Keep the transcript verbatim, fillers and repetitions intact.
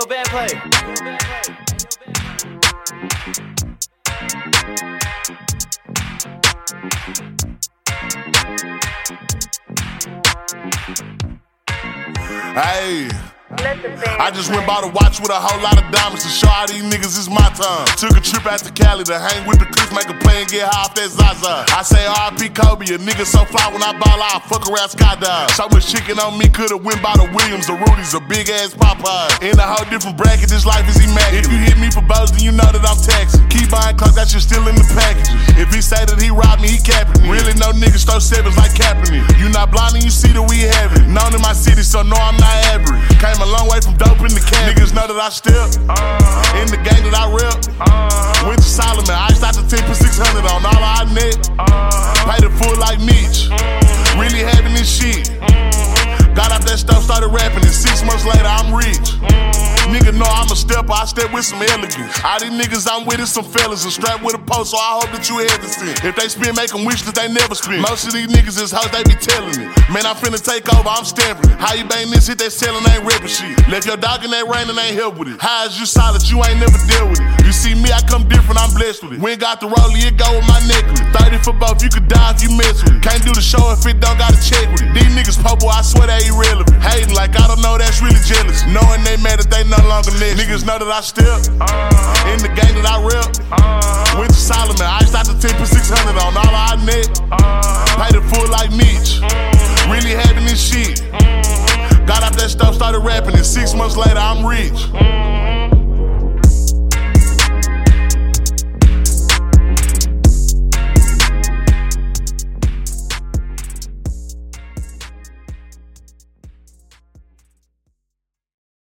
bad play. Hey, I just went by the watch with a whole lot of diamonds to show all these niggas it's my time. Took a trip out to Cali to hang with the clips, make a play and get high off that Zaza. I say R I P Kobe, a nigga so fly when I ball out, fuck around skydive. So much chicken on me, could've went by the Williams, the Rudy's, a big ass Popeye. In a whole different bracket, this life is immaculate. If you hit me for bows, then you know that I'm taxing. Keep buying clothes, that shit still in the packages. If he say that he robbed me, he capping me. Really no niggas throw sevens like Kaepernick. You not blind and you see that we have it. Known in my city, so no I'm not average. Came a long way from dope in the can. Niggas know that I step uh, in the game that I rep. Uh, Went to Solomon, iced out the ten for six hundred on all our net. Uh, Paid it full like Mitch. Mm, really having this shit. Mm, Got out that stuff, started rapping, and six months later I'm rich. Mm, Nigga know I'm a stepper, I step with some elegance. All these niggas I'm with is some fellas, and strapped with a post, so I hope that you hesitant. If they spin, make them wish that they never spin. Most of these niggas is hoes, they be telling it. Man, I'm finna take over, I'm stamping it. How you bang this hit, they selling, ain't ripping shit. Left your dog in that rain and ain't help with it. How is you solid, you ain't never dealt with it. You see me, I come different, I'm blessed with it. We ain't got the rollie, it go with my necklace. thirty for both, you could die if you mess with it. Can't do the show if it don't got a check with it. These niggas popo, I swear they irrelevant. Hating like I don't know, that's really jealous. Knowing they mad that they no longer next. Niggas know that I step uh, in the game that I rep. Uh, Went to Solomon, iced out the ten for six hundred on all our net. Uh, Paid it full like Mitch. Mm, really having this shit. Mm, Got out that stuff, started rapping, and six months later I'm rich. Mm,